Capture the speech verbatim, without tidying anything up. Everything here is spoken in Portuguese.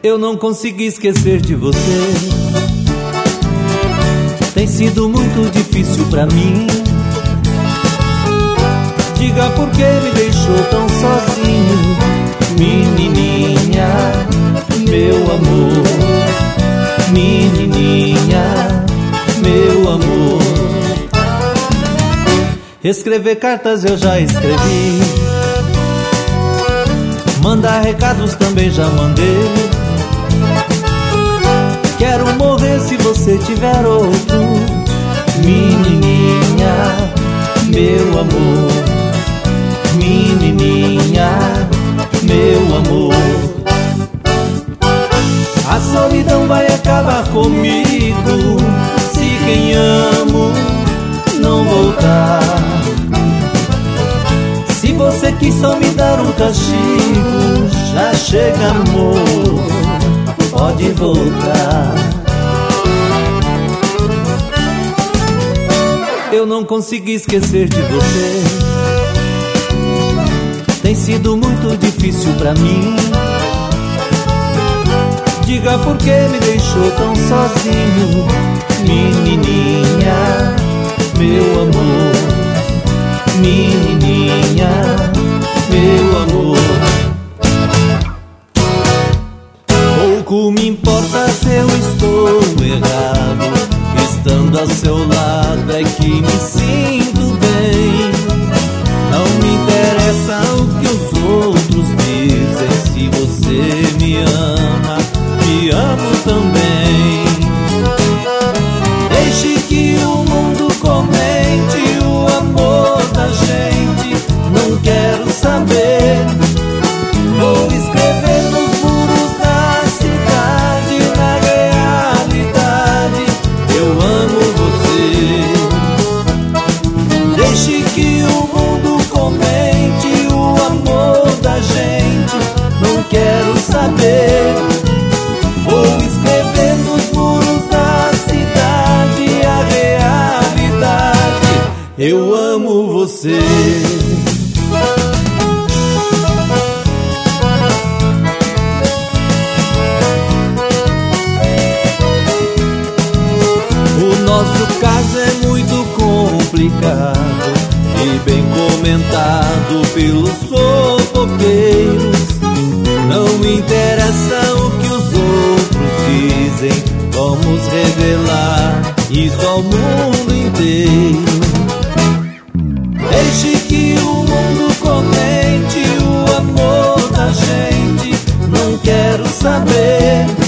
Eu não consegui esquecer de você. Tem sido muito difícil pra mim. Diga por que me deixou tão sozinho, menininha, meu amor. Menininha, meu amor. Escrever cartas eu já escrevi, mandar recados também já mandei. Quero morrer se você tiver outro, menininha, meu amor. Menininha, meu amor. A solidão vai acabar comigo se quem amo não voltar. Se você quis só me dar um castigo, já chega, amor, pode voltar. Eu não consegui esquecer de você. Tem sido muito difícil pra mim. Diga por que me deixou tão sozinho, menininha, meu amor. Menininha, meu amor. Pouco me importa se eu estou errado, estando ao seu lado é que me sinto bem. Não me interessa o que os outros dizem, se você me ama, me amo também. Deixe que o mundo comente o amor da gente, não quero saber. Vou escrever nos muros da cidade, na realidade, eu amo você. Deixe que o mundo comente o amor da gente, não quero saber. Vou escrever nos muros da cidade a realidade, eu amo você. O nosso caso é muito complicado e bem comentado pelos fofoqueiros. Não me interessa o que os outros dizem, vamos revelar isso ao mundo inteiro. Deixe que o mundo comente o amor da gente, não quero saber.